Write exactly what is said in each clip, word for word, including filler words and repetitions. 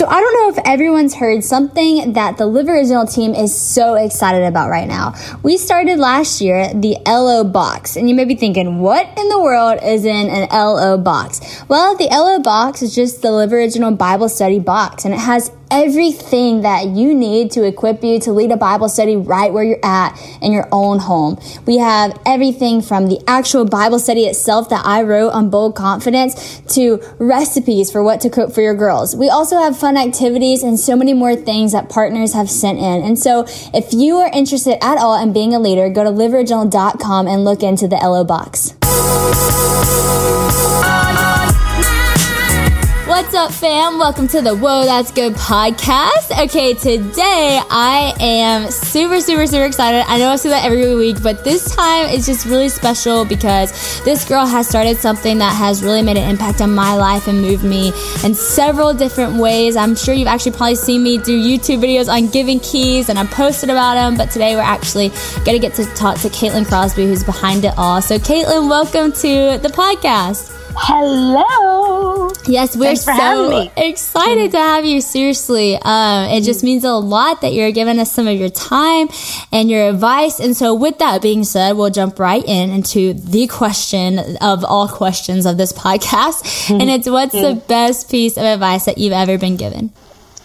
So I don't know if everyone's heard something that the Live Original team is so excited about right now. We started last year the L O box, and you may be thinking, what in the world is in an L O box? Well, the L O box is just the Live Original Bible study box, and it has everything that you need to equip you to lead a Bible study right where you're at in your own home. We have everything from the actual Bible study itself that I wrote on Bold Confidence to recipes for what to cook for your girls. We also have fun activities and so many more things that partners have sent in. And so if you are interested at all in being a leader, go to live original dot com and look into the L O box. What's up, fam? Welcome to the Whoa, That's Good podcast. Okay, today I am super, super, super excited. I know I say that every week, but this time it's just really special because this girl has started something that has really made an impact on my life and moved me in several different ways. I'm sure you've actually probably seen me do YouTube videos on giving keys, and I posted about them, but today we're actually going to get to talk to Caitlin Crosby, who's behind it all. So, Caitlin, welcome to the podcast. Hello. Yes, we're so excited to have you. Seriously, um, it just means a lot that you're giving us some of your time and your advice. And so with that being said, we'll jump right in into the question of all questions of this podcast. And it's, what's the best piece of advice that you've ever been given?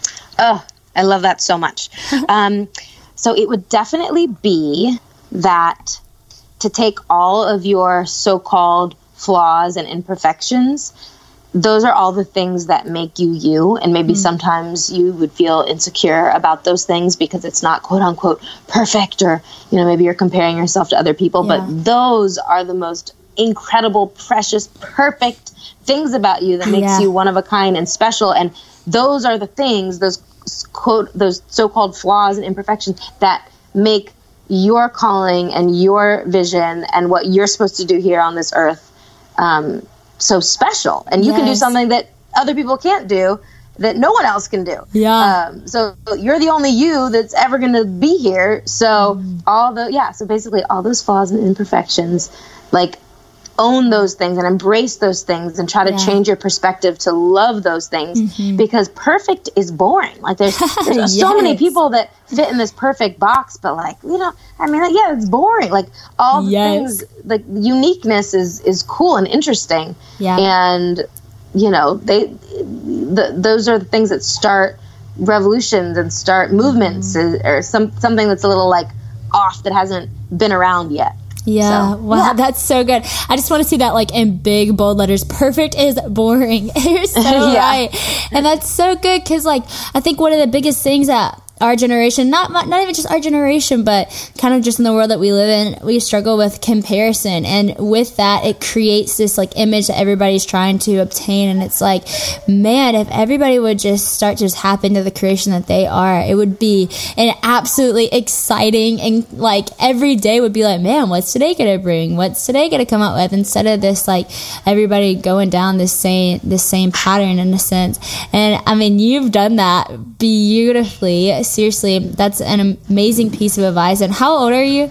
Oh, I love that so much. um, so it would definitely be that to take all of your so-called flaws and imperfections, those are all the things that make you you. And maybe mm. sometimes you would feel insecure about those things because it's not quote unquote perfect, or, you know, maybe you're comparing yourself to other people, yeah. but those are the most incredible, precious, perfect things about you that makes yeah. you one of a kind and special. And those are the things, those quote, those so-called flaws and imperfections that make your calling and your vision and what you're supposed to do here on this earth Um, so special. And you yes. can do something that other people can't do, that no one else can do. Yeah. Um, so you're the only you that's ever going to be here. So mm. all the, yeah, so basically all those flaws and imperfections, like, own those things and embrace those things and try to yeah. change your perspective to love those things mm-hmm. because perfect is boring. Like there's, there's yes. so many people that fit in this perfect box, but like, you know, I mean, like, yeah, it's boring. Like all the yes. things, like uniqueness is, is cool and interesting. Yeah. And, you know, they, the, those are the things that start revolutions and start movements mm-hmm. or some, something that's a little like off that hasn't been around yet. Yeah, so, wow, yeah. that's so good. I just want to see that like in big, bold letters. Perfect is boring. You're so yeah. right. And that's so good because like I think one of the biggest things that our generation, not not even just our generation, but kind of just in the world that we live in, we struggle with comparison. And with that, it creates this like image that everybody's trying to obtain. And it's like, man, if everybody would just start to just happen to the creation that they are, it would be an absolutely exciting, and like every day would be like, man, what's today going to bring? What's today going to come out with? Instead of this, like everybody going down this same, this same pattern in a sense. And I mean, you've done that beautifully. Seriously, that's an amazing piece of advice. And how old are you?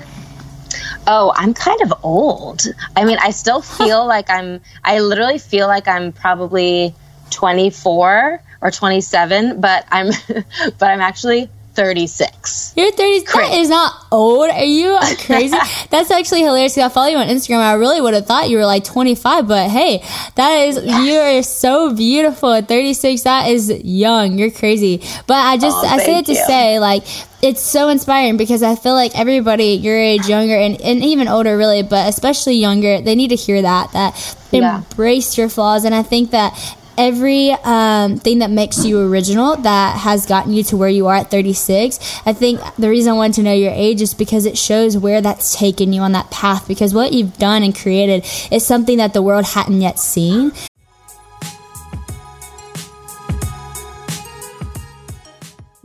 Oh, I'm kind of old. I mean, I still feel like I'm, I literally feel like I'm probably twenty-four or twenty-seven, but I'm, but I'm actually thirty-six. You're thirty. That is not old. Are you crazy? That's actually hilarious. I follow you on Instagram. I really would have thought you were like twenty-five, but hey, that is, yes. you are so beautiful at thirty-six. That is young. You're crazy. But I just, oh, I say it to you. say like, it's so inspiring because I feel like everybody your age, younger, and, and even older really, but especially younger, they need to hear that, that yeah. embrace your flaws. And I think that every um, thing that makes you original that has gotten you to where you are at thirty-six, I think the reason I wanted to know your age is because it shows where that's taken you on that path, because what you've done and created is something that the world hadn't yet seen.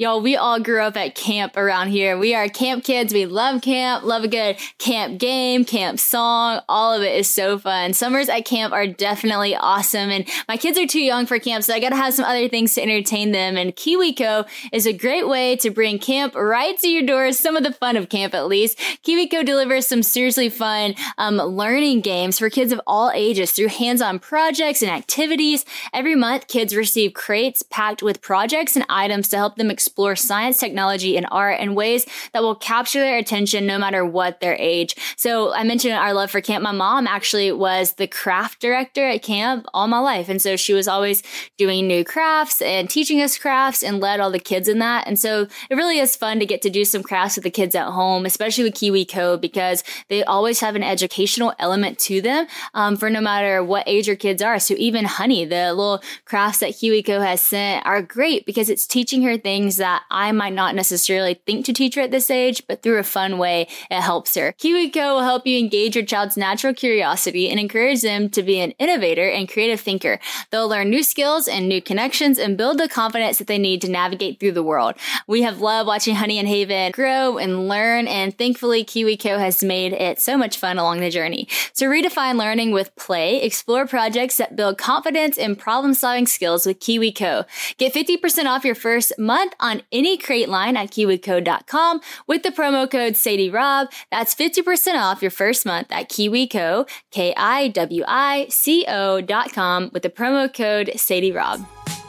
Y'all, we all grew up at camp around here. We are camp kids. We love camp, love a good camp game, camp song. All of it is so fun. Summers at camp are definitely awesome. And my kids are too young for camp, so I got to have some other things to entertain them. And KiwiCo is a great way to bring camp right to your doors, some of the fun of camp at least. KiwiCo delivers some seriously fun um, learning games for kids of all ages through hands-on projects and activities. Every month, kids receive crates packed with projects and items to help them explore explore science, technology, and art in ways that will capture their attention no matter what their age. So I mentioned our love for camp. My mom actually was the craft director at camp all my life. And so she was always doing new crafts and teaching us crafts and led all the kids in that. And so it really is fun to get to do some crafts with the kids at home, especially with KiwiCo, because they always have an educational element to them um, for no matter what age your kids are. So even Honey, the little crafts that KiwiCo has sent are great because it's teaching her things that I might not necessarily think to teach her at this age, but through a fun way, it helps her. KiwiCo will help you engage your child's natural curiosity and encourage them to be an innovator and creative thinker. They'll learn new skills and new connections and build the confidence that they need to navigate through the world. We have loved watching Honey and Haven grow and learn, and thankfully KiwiCo has made it so much fun along the journey. So redefine learning with play, explore projects that build confidence and problem-solving skills with KiwiCo. Get fifty percent off your first month on any crate line at kiwico dot com with the promo code Sadie Rob. That's fifty percent off your first month at KiwiCo, K I W I C O dot com with the promo code Sadie Rob.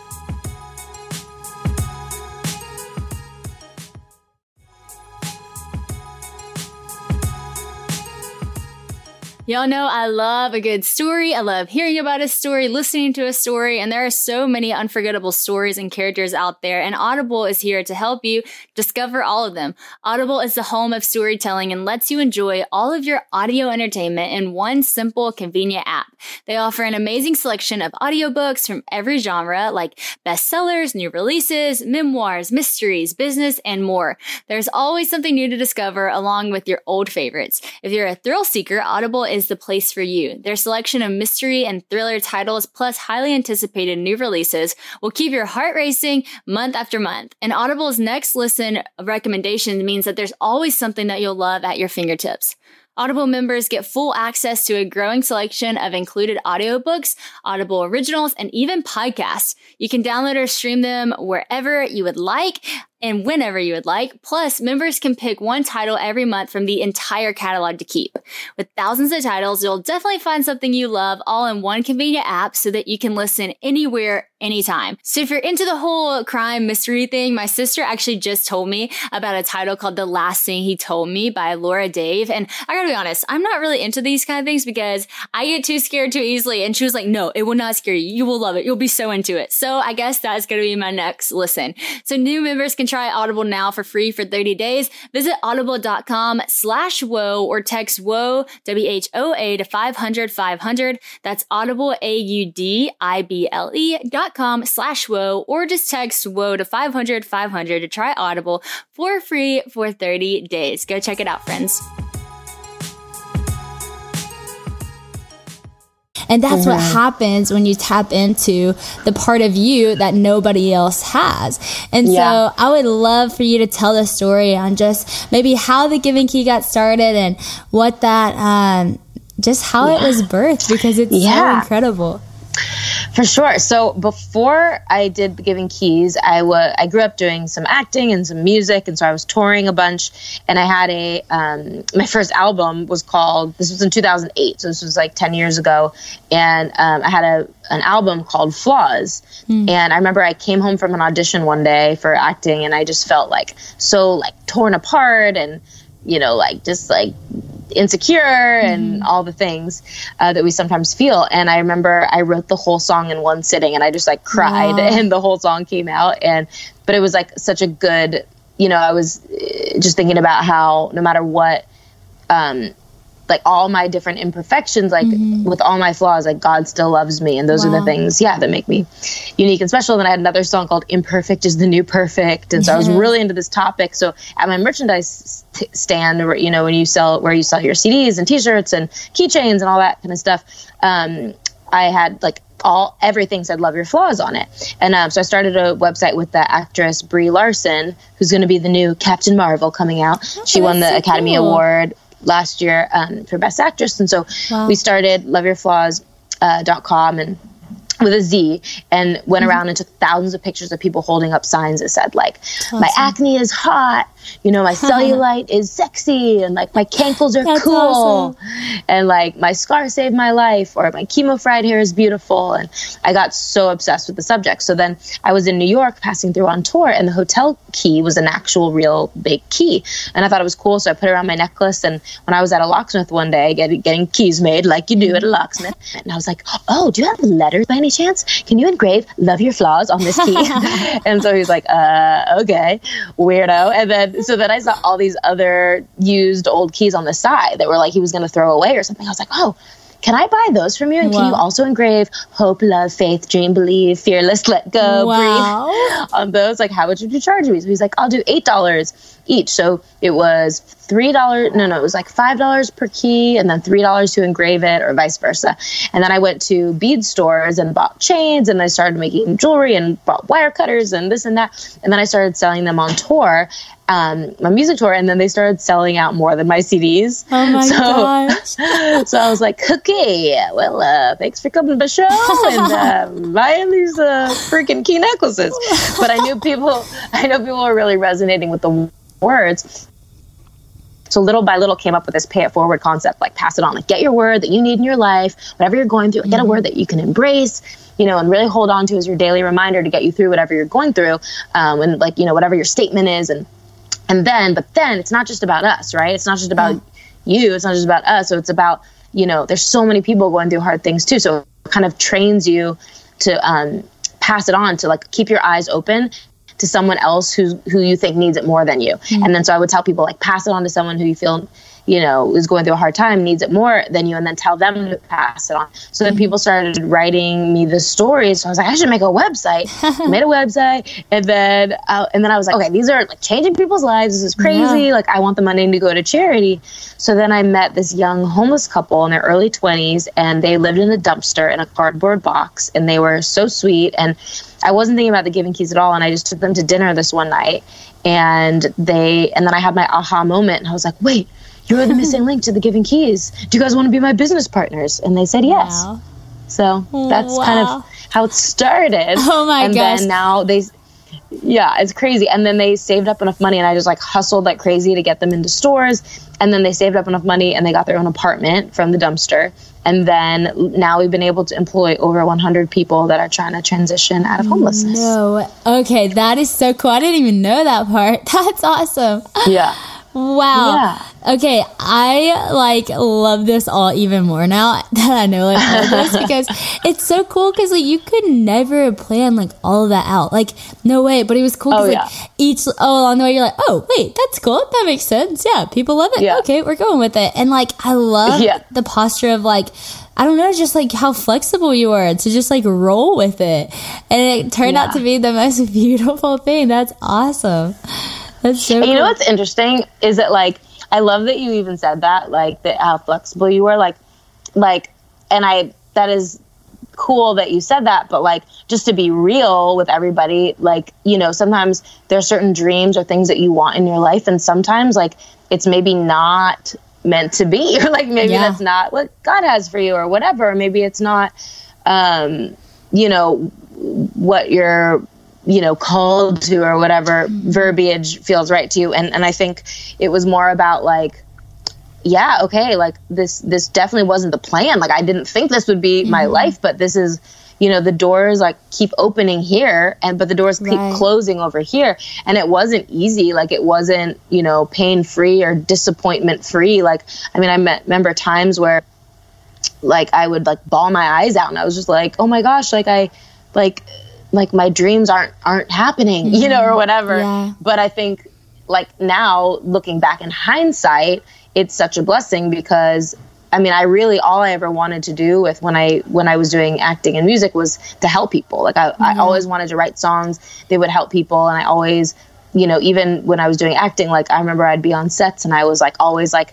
Y'all know I love a good story. I love hearing about a story, listening to a story, and there are so many unforgettable stories and characters out there, and Audible is here to help you discover all of them. Audible is the home of storytelling and lets you enjoy all of your audio entertainment in one simple, convenient app. They offer an amazing selection of audiobooks from every genre, like bestsellers, new releases, memoirs, mysteries, business, and more. There's always something new to discover along with your old favorites. If you're a thrill seeker, Audible is the place for you. Their selection of mystery and thriller titles plus highly anticipated new releases will keep your heart racing month after month. And Audible's next listen recommendation means that there's always something that you'll love at your fingertips. Audible members get full access to a growing selection of included audiobooks, Audible originals, and even podcasts. You can download or stream them wherever you would like and whenever you would like. Plus, members can pick one title every month from the entire catalog to keep. With thousands of titles, you'll definitely find something you love all in one convenient app so that you can listen anywhere, anytime. So if you're into the whole crime mystery thing, my sister actually just told me about a title called The Last Thing He Told Me by Laura Dave. And I gotta be honest, I'm not really into these kind of things because I get too scared too easily. And she was like, no, it will not scare you. You will love it. You'll be so into it. So I guess that's gonna be my next listen. So new members can try Audible now for free for thirty days. Visit audible.com slash whoa or text whoa, W H O A to five hundred five hundred. That's audible, A U D I B L E dot com slash whoa, or just text whoa to five hundred five hundred to try Audible for free for thirty days. Go check it out, friends. And that's mm-hmm. what happens when you tap into the part of you that nobody else has. And yeah. so I would love for you to tell the story on just maybe how the Giving Key got started and what that, um, just how yeah. it was birthed, because it's yeah. so incredible. For sure. So before I did the Giving Keys, I was I grew up doing some acting and some music, and so I was touring a bunch. And I had a um, my first album was called. This was in two thousand eight, so this was like ten years ago. And um, I had a an album called Flaws. Mm. And I remember I came home from an audition one day for acting, and I just felt like so like torn apart, and you know, like just like insecure and mm-hmm. all the things uh, that we sometimes feel. And I remember I wrote the whole song in one sitting, and I just like cried wow. and the whole song came out. And but it was like such a good, you know, I was just thinking about how no matter what, um, like all my different imperfections, like mm-hmm. with all my flaws, like God still loves me. And those wow. are the things, yeah, that make me unique and special. And then I had another song called Imperfect is the New Perfect. And so yes. I was really into this topic. So at my merchandise t- stand, where, you know, when you sell, where you sell your C Ds and t-shirts and keychains and all that kind of stuff, um, I had like all everything said "Love Your Flaws" on it. And um, so I started a website with the actress Brie Larson, who's going to be the new Captain Marvel coming out. Okay, she won the so Academy cool. Award last year um, for Best Actress. And so wow. we started love your flaws dot com and with a Z, and went mm-hmm. around and took thousands of pictures of people holding up signs that said like, awesome. My acne is hot, you know, my cellulite is sexy, and like my cankles are That's cool, awesome. And like my scar saved my life, or my chemo fried hair is beautiful. And I got so obsessed with the subject. So then I was in New York passing through on tour, and the hotel key was an actual real big key. And I thought it was cool. So I put it around my necklace. And when I was at a locksmith one day, get, getting keys made like you do at a locksmith, and I was like, oh, do you have letters by any chance? Can you engrave "Love Your Flaws" on this key? And so he's like, uh, okay, weirdo. And then, so then I saw all these other used old keys on the side that were like he was going to throw away or something. I was like, oh, can I buy those from you? And wow. can you also engrave hope, love, faith, dream, believe, fearless, let go, wow. breathe on those? Like, how much would you charge me? So he's like, I'll do eight dollars each. So it was three dollars. No, no, it was like five dollars per key, and then three dollars to engrave it, or vice versa. And then I went to bead stores and bought chains, and I started making jewelry and bought wire cutters and this and that. And then I started selling them on tour. Um, my music tour, and then they started selling out more than my C Ds. Oh my so, gosh. So I was like, okay, well, uh, thanks for coming to the show and uh, buying these uh, freaking key necklaces. But I knew people, I know people were really resonating with the words. So little by little came up with this pay it forward concept, like pass it on, like get your word that you need in your life, whatever you're going through, like, get a word that you can embrace, you know, and really hold on to as your daily reminder to get you through whatever you're going through. Um, and like, you know, whatever your statement is. And And then, but then it's not just about us, right? It's not just about mm. you. It's not just about us. So it's about, you know, there's so many people going through hard things too. So it kind of trains you to um, pass it on, to like keep your eyes open to someone else who, who you think needs it more than you. Mm. And then so I would tell people, like, pass it on to someone who you feel, you know, is going through a hard time, needs it more than you, and then tell them to pass it on. So then people started writing me the stories. So I was like, I should make a website. I made a website, and then uh, and then I was like, okay, these are like changing people's lives. This is crazy. Yeah. Like, I want the money to go to charity. So then I met this young homeless couple in their early twenties, and they lived in a dumpster in a cardboard box, and they were so sweet. And I wasn't thinking about the Giving Keys at all, and I just took them to dinner this one night, and they and then I had my aha moment, and I was like, wait, you're the missing link to the Giving Keys. Do you guys want to be my business partners? And they said yes. Wow. So that's wow. kind of how it started. Oh my and gosh. And then now they, yeah, it's crazy. And then they saved up enough money, and I just like hustled like crazy to get them into stores. And then they saved up enough money, and they got their own apartment from the dumpster. And then now we've been able to employ over one hundred people that are trying to transition out of homelessness. No. Okay, that is so cool. I didn't even know that part. That's awesome. Yeah. Wow. Yeah. Okay, I like love this all even more now that I know like all this, because it's so cool, because like you could never plan like all of that out. Like, no way. But it was cool because oh, yeah. like each oh along the way you're like, oh wait, that's cool. That makes sense. Yeah, people love it. Yeah. Okay, we're going with it. And like I love yeah. the posture of like, I don't know, just like how flexible you are to just like roll with it. And it turned yeah. out to be the most beautiful thing. That's awesome. That's so and cool. You know what's interesting is that, like, I love that you even said that, like, that how flexible you were, like, like, and I, that is cool that you said that, but like, just to be real with everybody, like, you know, sometimes there are certain dreams or things that you want in your life, and sometimes like it's maybe not meant to be, or like maybe yeah. that's not what God has for you, or whatever. Or maybe it's not, um, you know, what you're, you know, called to, or whatever verbiage feels right to you. And and I think it was more about like, yeah, okay, like this this definitely wasn't the plan. Like, I didn't think this would be mm-hmm. my life, but this is, you know, the doors like keep opening here, and but the doors keep right. closing over here. And it wasn't easy. Like, it wasn't, you know, pain free or disappointment free. Like, I mean, I met, remember times where like I would like bawl my eyes out, and I was just like, oh my gosh, like I like like my dreams aren't aren't happening, mm-hmm. you know, or whatever. Yeah. But I think like now looking back in hindsight, it's such a blessing, because I mean, I really, all I ever wanted to do with when I when I was doing acting and music was to help people. Like I, mm-hmm. I always wanted to write songs that would help people. And I always, you know, even when I was doing acting, like I remember I'd be on sets and I was like always like,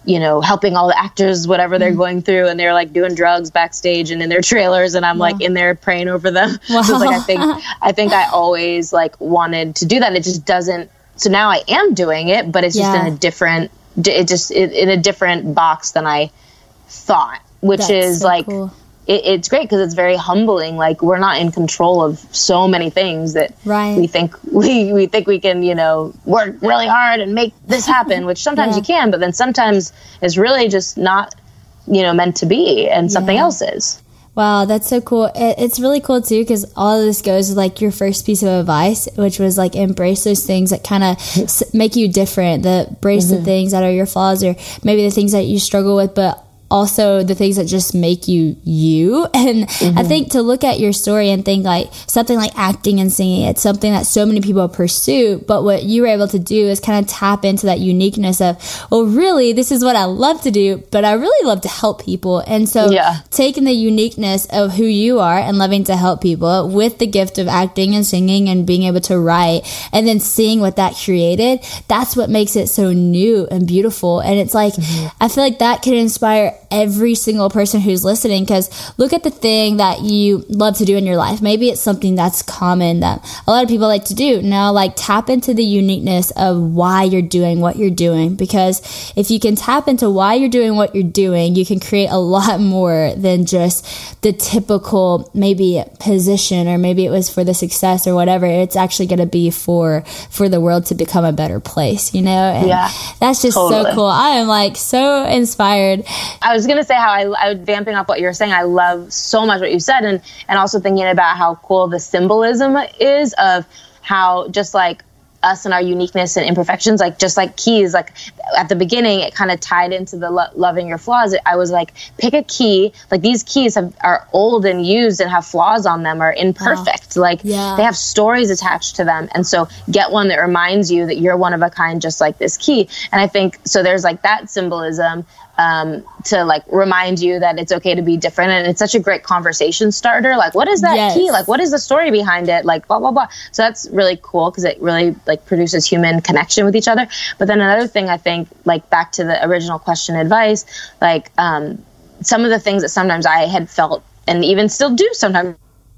you know, helping all the actors, whatever they're mm. going through, and they're like doing drugs backstage and in their trailers, and I'm wow. like in there praying over them. Wow. So it's like I think I think I always like wanted to do that. It just doesn't. So now I am doing it, but it's yeah. just in a different, it just it, in a different box than I thought, which That's is so like. Cool. It, it's great because it's very humbling. Like, we're not in control of so many things that right. we think we, we think we can, you know, work really hard and make this happen, which sometimes yeah. you can, but then sometimes it's really just not, you know, meant to be, and something yeah. else is. Wow, that's so cool. It, it's really cool, too, because all of this goes with, like, your first piece of advice, which was, like, embrace those things that kind of s- make you different, the embrace mm-hmm. the things that are your flaws, or maybe the things that you struggle with, but also the things that just make you you. And mm-hmm. I think to look at your story and think like something like acting and singing, it's something that so many people pursue, but what you were able to do is kind of tap into that uniqueness of, well, really, this is what I love to do, but I really love to help people. And so yeah. taking the uniqueness of who you are and loving to help people with the gift of acting and singing and being able to write, and then seeing what that created, that's what makes it so new and beautiful. And it's like, mm-hmm. I feel like that can inspire every single person who's listening, because look at the thing that you love to do in your life. Maybe it's something that's common that a lot of people like to do. Now, like, tap into the uniqueness of why you're doing what you're doing, because if you can tap into why you're doing what you're doing, you can create a lot more than just the typical maybe position, or maybe it was for the success or whatever. It's actually going to be for for the world to become a better place, you know? And yeah, that's just totally. So cool. I am like so inspired. I was going to say how I, I was vamping up what you were saying. I love so much what you said, and, and also thinking about how cool the symbolism is of how just like us and our uniqueness and imperfections, like just like keys, like at the beginning, it kind of tied into the lo- loving your flaws. I was like, pick a key. Like, these keys have, are old and used and have flaws on them, are imperfect. Wow. Like yeah. they have stories attached to them. And so get one that reminds you that you're one of a kind, just like this key. And I think, so there's like that symbolism um, to like remind you that it's okay to be different. And it's such a great conversation starter. Like, what is that yes. key? Like, what is the story behind it? Like, blah, blah, blah. So that's really cool, because it really like produces human connection with each other. But then another thing, I think, like back to the original question, advice, like um, some of the things that sometimes I had felt, and even still do sometimes,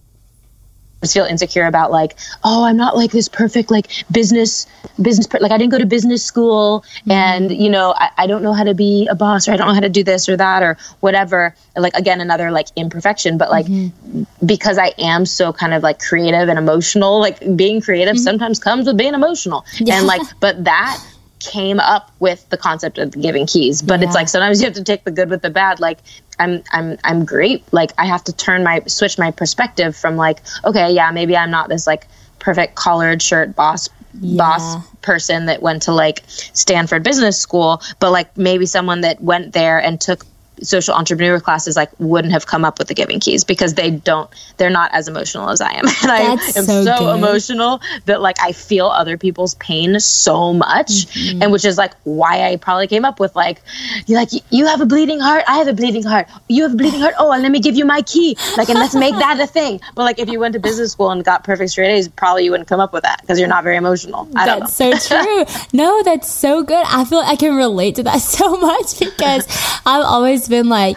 feel insecure about, like, oh, I'm not like this perfect, like business, business, per- like I didn't go to business school, mm-hmm. and, you know, I, I don't know how to be a boss, or I don't know how to do this or that or whatever. Like, again, another like imperfection, but like, mm-hmm. because I am so kind of like creative and emotional, like being creative mm-hmm. sometimes comes with being emotional. Yeah. And like, but that came up with the concept of the giving keys. But yeah. it's like, sometimes you have to take the good with the bad. Like, I'm, I'm, I'm great. Like, I have to turn my, switch my perspective from like, okay, yeah, maybe I'm not this like perfect collared shirt boss, yeah. boss person that went to like Stanford Business School, but like maybe someone that went there and took social entrepreneur classes like wouldn't have come up with the giving keys, because they don't, they're not as emotional as I am. And I am so, so emotional that like I feel other people's pain so much. Mm-hmm. And which is like why I probably came up with like, you're like, you have a bleeding heart, I have a bleeding heart, you have a bleeding heart, oh, and let me give you my key, like, and let's make that a thing. But like, if you went to business school and got perfect straight A's, probably you wouldn't come up with that, because you're not very emotional. I don't that's know. So true. No, that's so good. I feel like I can relate to that so much, because I've always been like,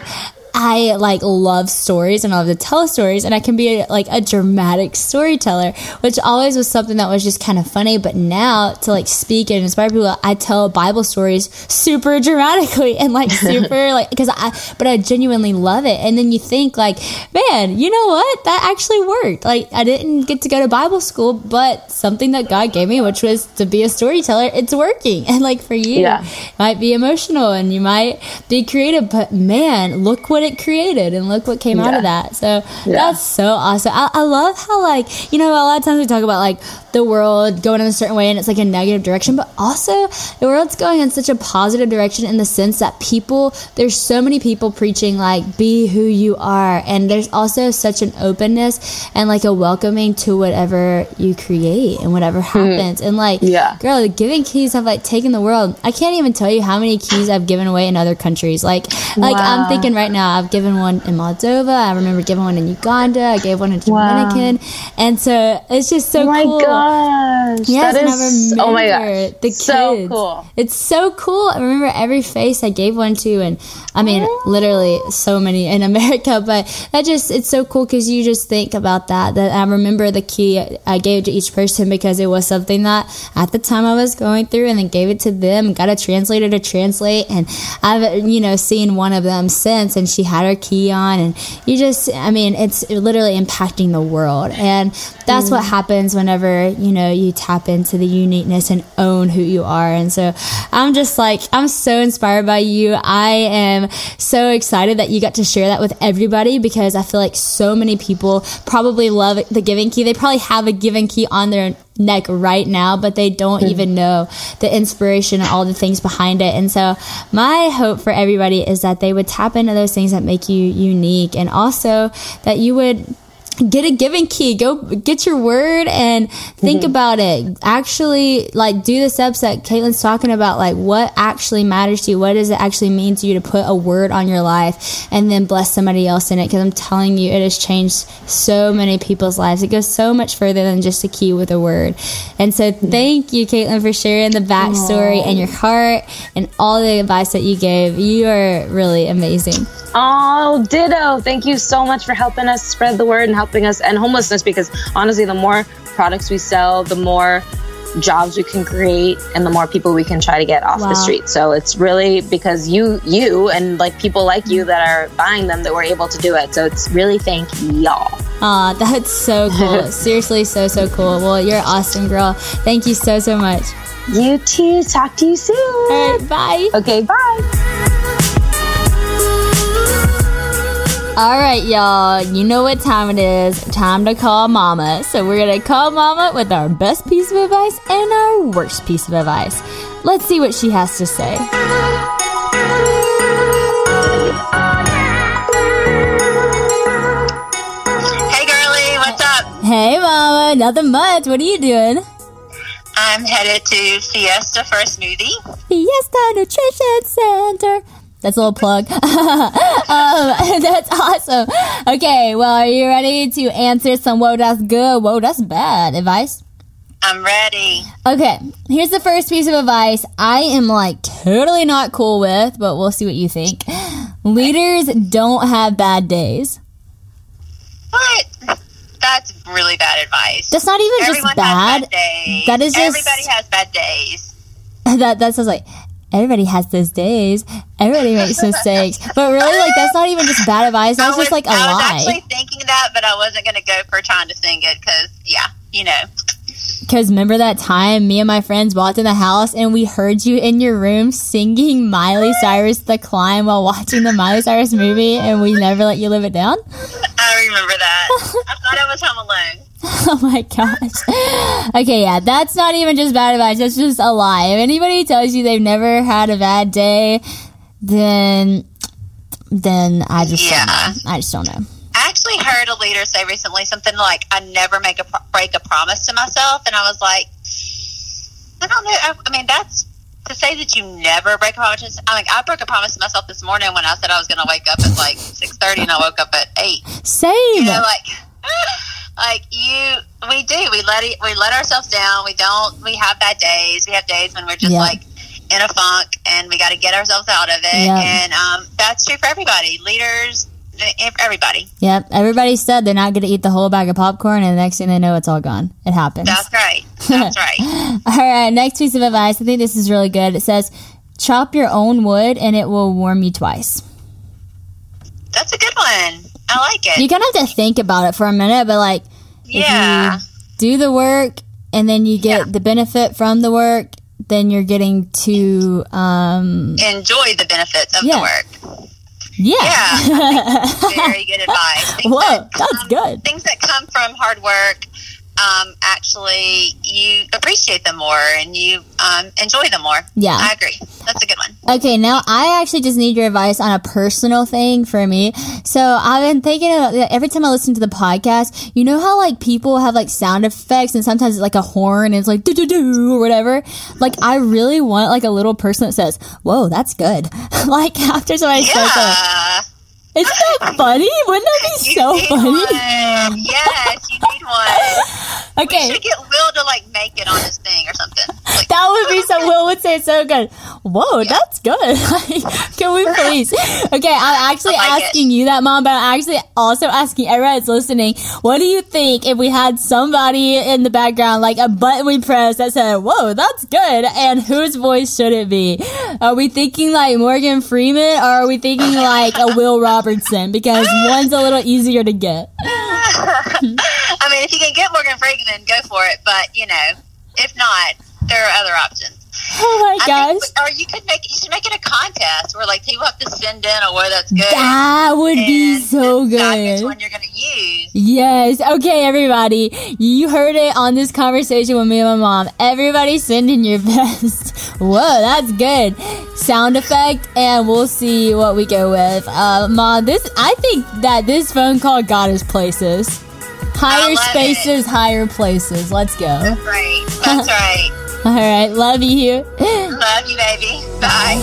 I like love stories and I love to tell stories, and I can be a, like a dramatic storyteller, which always was something that was just kind of funny. But now to like speak and inspire people, I tell Bible stories super dramatically and like super like, because I, but I genuinely love it. And then you think like, man, you know what? That actually worked. Like, I didn't get to go to Bible school, but something that God gave me, which was to be a storyteller, it's working. And like for you, yeah. it might be emotional and you might be creative, but man, look what it created and look what came yeah. out of that. So yeah. that's so awesome. I, I love how, like, you know, a lot of times we talk about like the world going in a certain way and it's like a negative direction, but also the world's going in such a positive direction in the sense that people, there's so many people preaching like be who you are, and there's also such an openness and like a welcoming to whatever you create and whatever happens. Mm. And like yeah. girl, the giving keys have like taken the world. I can't even tell you how many keys I've given away in other countries. Like like wow. I'm thinking right now, I've given one in Moldova, I remember giving one in Uganda, I gave one in Dominican. Wow. And so it's just so oh my cool. God. gosh. Yes, that and is, I remember oh my gosh. the kids. So cool. It's so cool. I remember every face I gave one to, and I mean, literally so many in America, but that just, it's so cool because you just think about that, that I remember the key I gave to each person because it was something that at the time I was going through, and then gave it to them, got a translator to translate, and I've, you know, seen one of them since, and she had her key on, and you just, I mean, it's literally impacting the world, and that's mm. what happens whenever, you know, you tap into the uniqueness and own who you are. And so I'm just like, I'm so inspired by you. I am so excited that you got to share that with everybody, because I feel like so many people probably love the Giving Key. They probably have a Giving Key on their neck right now, but they don't mm. even know the inspiration and all the things behind it. And so my hope for everybody is that they would tap into those things that make you unique, and also that you would get a Giving Key. Go get your word and think mm-hmm. about it. Actually, like, do the steps that Caitlin's talking about. Like, what actually matters to you? What does it actually mean to you to put a word on your life and then bless somebody else in it? Because I'm telling you, it has changed so many people's lives. It goes so much further than just a key with a word. And so thank you, Caitlin, for sharing the backstory Aww. and your heart and all the advice that you gave. You are really amazing. Oh, ditto. Thank you so much for helping us spread the word and helping us end homelessness, because honestly, the more products we sell, the more jobs we can create, and the more people we can try to get off wow. the street. So it's really because you you and like people like you that are buying them that we're able to do it. So it's really thank y'all. Aw, that's so cool. Seriously, so, so cool. Well, you're awesome, girl. Thank you so, so much. You too. Talk to you soon. All right, bye. Okay, bye. All right, y'all, you know what time it is. Time to call Mama. So we're going to call Mama with our best piece of advice and our worst piece of advice. Let's see what she has to say. Hey, girlie, what's up? Hey, Mama, nothing much. What are you doing? I'm headed to Fiesta for a smoothie. Fiesta Nutrition Center. That's a little plug. um, that's awesome. Okay, well, are you ready to answer some whoa, that's good, whoa, that's bad advice? I'm ready. Okay, here's the first piece of advice I am, like, totally not cool with, but we'll see what you think. Leaders don't have bad days. What? That's really bad advice. That's not even Everyone just bad. Has bad days. That is just... Everybody has bad days. that, that sounds like... Everybody has those days. Everybody makes mistakes. But really, like, that's not even just bad advice. That's just, like, a lie. I was actually thinking that, but I wasn't going to go for trying to sing it because, yeah, you know. Because remember that time me and my friends walked in the house and we heard you in your room singing Miley Cyrus The Climb while watching the Miley Cyrus movie, and we never let you live it down? I remember that. I thought I was home alone. Oh my gosh. Okay, yeah, that's not even just bad advice. That's just a lie. If anybody tells you they've never had a bad day, then then I just yeah. don't know. I just don't know. I actually heard a leader say recently something like, I never make a break a promise to myself. And I was like, I don't know. I, I mean, that's to say that you never break a promise. I mean, I broke a promise to myself this morning when I said I was going to wake up at like six thirty and I woke up at eight. Same. You know, like... Like you, we do. We let it, we let ourselves down. We don't. We have bad days. We have days when we're just yep. like in a funk, and we got to get ourselves out of it. Yep. And um, that's true for everybody. Leaders, everybody. Yep. Everybody said they're not going to eat the whole bag of popcorn, and the next thing they know, it's all gone. It happens. That's right. That's right. All right. Next piece of advice. I think this is really good. It says, "Chop your own wood, and it will warm you twice." That's a good one. I like it. You kind of have to think about it for a minute, but like, yeah. if you do the work and then you get yeah. the benefit from the work, then you're getting to um, enjoy the benefits of yeah. the work. Yeah. Yeah. Very good advice. Things Whoa, that come, that's good. Things that come from hard work, um, actually, you appreciate them more and you um, enjoy them more. Yeah. I agree. That's a good one. Okay, now I actually just need your advice on a personal thing for me. So I've been thinking about, every time I listen to the podcast, you know how like people have like sound effects and sometimes it's like a horn and it's like do do do or whatever. Like I really want like a little person that says, "Whoa, that's good." Like after somebody yeah. says that. Isn't that funny? Wouldn't that be You so need funny? one. Yes, you need one. Okay. We should get Will to like make it on his thing or something. Like, That would be so. Will would say so good. Whoa, Yeah. that's good. Like, can we please? Okay, I'm actually I like asking you that, Mom, but I'm actually also asking everyone that's listening. What do you think if we had somebody in the background, like a button we press that said, "Whoa, that's good," and whose voice should it be? Are we thinking like Morgan Freeman, or are we thinking like a Will Robertson? Because one's a little easier to get. I mean, if you can get Morgan Freeman, go for it. But you know, if not, there are other options. Oh my I gosh. think, or you could make you should make it a contest where like people have to send in a word that's good. That would be and so decide good. Which one you're going to use? Yes. Okay, everybody. You heard it on this conversation with me and my mom. Everybody send in your best. Whoa, that's good. Sound effect, and we'll see what we go with. Uh, Mom, this I think that this phone call got us places. Higher love spaces, higher places. Let's go. That's right. That's right. All right. Love you. Love you, baby. Bye.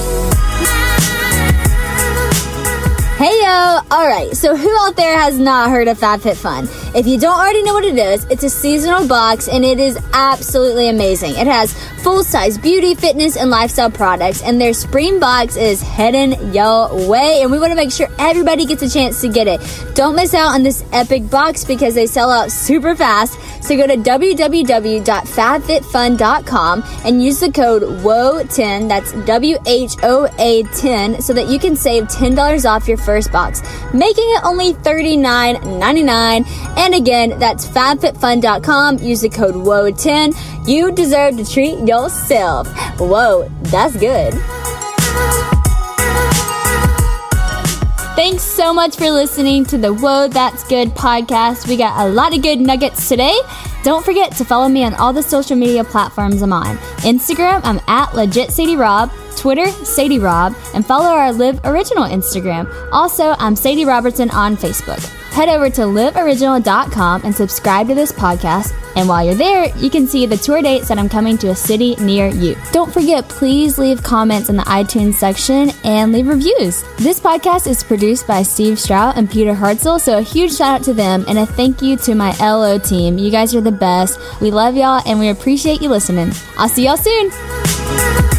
Hey yo! Alright, so who out there has not heard of FabFitFun? If you don't already know what it is, it's a seasonal box and it is absolutely amazing. It has full-size beauty, fitness, and lifestyle products, and their spring box is heading your way, and we want to make sure everybody gets a chance to get it. Don't miss out on this epic box because they sell out super fast, so go to w w w dot fab fit fun dot com and use the code W O A ten, that's W H O A ten, so that you can save ten dollars off your first box, making it only thirty-nine ninety-nine. And again, that's fab fit fun dot com. Use the code W O A ten. You deserve to treat yourself. Whoa, that's good. Thanks so much for listening to the Whoa, That's Good podcast. We got a lot of good nuggets today. Don't forget to follow me on all the social media platforms I'm on. Instagram, I'm at Legit Sadie Rob. Twitter, Sadie Rob. And follow our Live Original Instagram. Also, I'm Sadie Robertson on Facebook. Head over to live original dot com and subscribe to this podcast. And while you're there, you can see the tour dates that I'm coming to a city near you. Don't forget, please leave comments in the iTunes section and leave reviews. This podcast is produced by Steve Strout and Peter Hartzell, so a huge shout out to them and a thank you to my L O team. You guys are the best. We love y'all and we appreciate you listening. I'll see y'all soon.